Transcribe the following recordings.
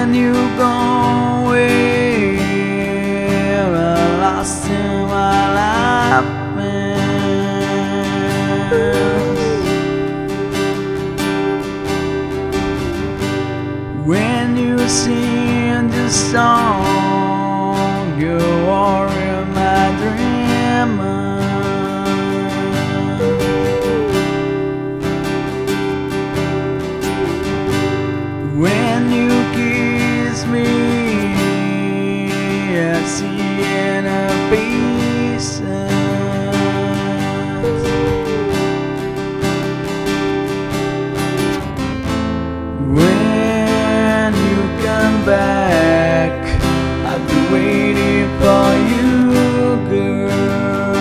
when you go away, I lost in my life. When you sing this song, you are in my dream. When you kiss me, I see inner pieces. When you come back, I'll be waiting for you, girl.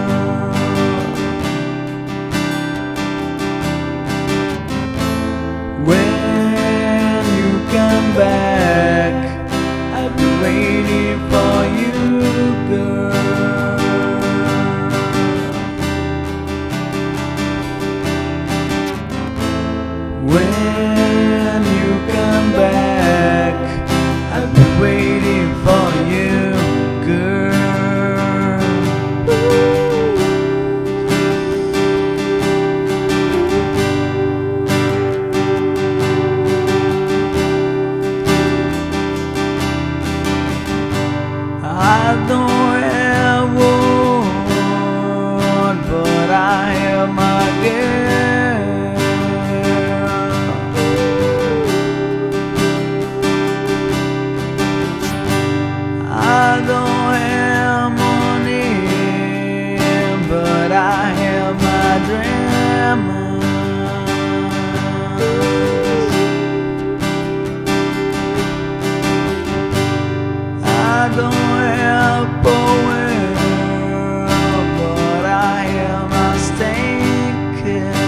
When you come back, I'll be waiting for you, girl. When you come back, I'll be waiting for you, girl. I don't have one, but I have my girl. I don't have money, but I have my dreams. I don't have power, but I have my stinkers.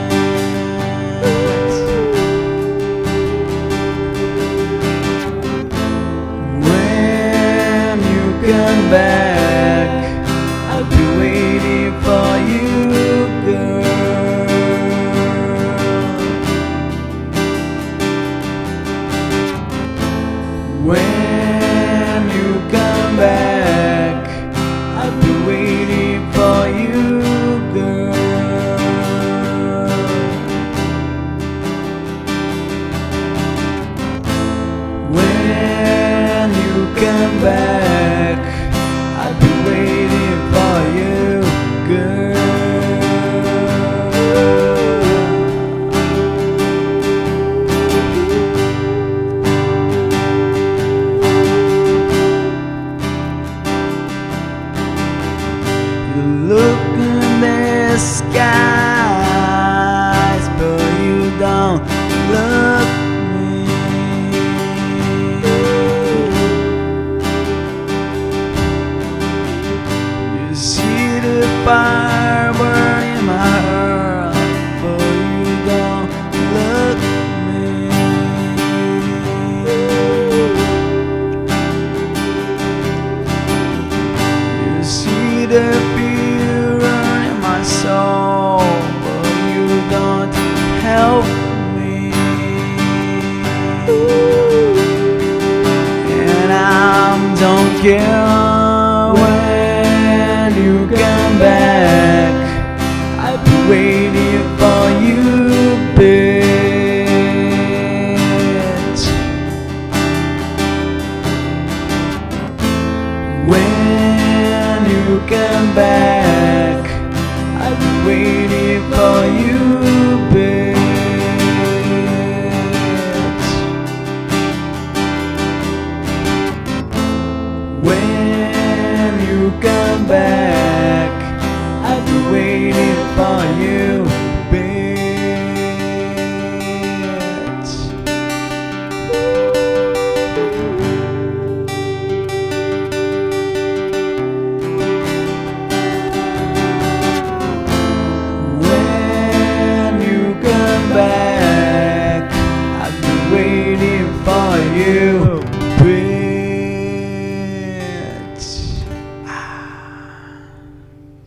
When you come back, I'll be waiting for you, girl. When you come back, I'll be waiting for you, girl. When you come back, I'll be waiting for you, girl. You look in the skies, but you don't look me. You see the fire burning my heart, but you don't look me. You see the fear in my soul, but you don't help me. And I don't care when you come back, I'll be waiting for you, bitch. When you come back, I'll be waiting for you, bitch. When you come back, I'll be waiting for you, bitch. When you come back, I'll be waiting for you.